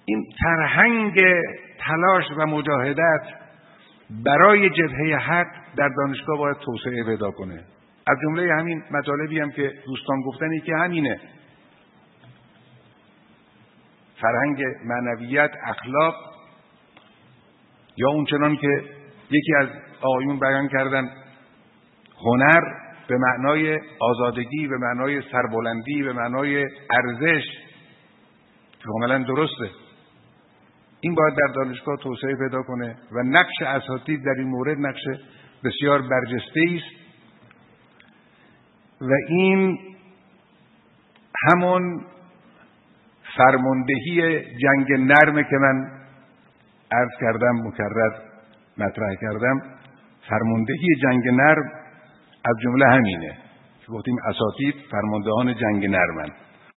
این فرهنگ تلاش و مجاهدت برای جبهه حق در دانشگاه باید توسعه پیدا کنه. از جمله همین مطالبی هم که دوستان گفتن که همینه، فرهنگ معنویت، اخلاق، یا اون چنان که یکی از آقایون بیان کردن هنر به معنای آزادگی، به معنای سربلندی، به معنای ارزش، که کاملا درسته. این باید در دانشگاه توسعه پیدا کنه و نقش اساتید در این مورد نقش بسیار برجسته‌ای است و این همون فرماندهی جنگ نرمه که من عرض کردم، مکرر مطرح کردم. فرماندهی جنگ نرم از جمله همینه که گفتیم اساتید فرماندهان جنگ نرمن.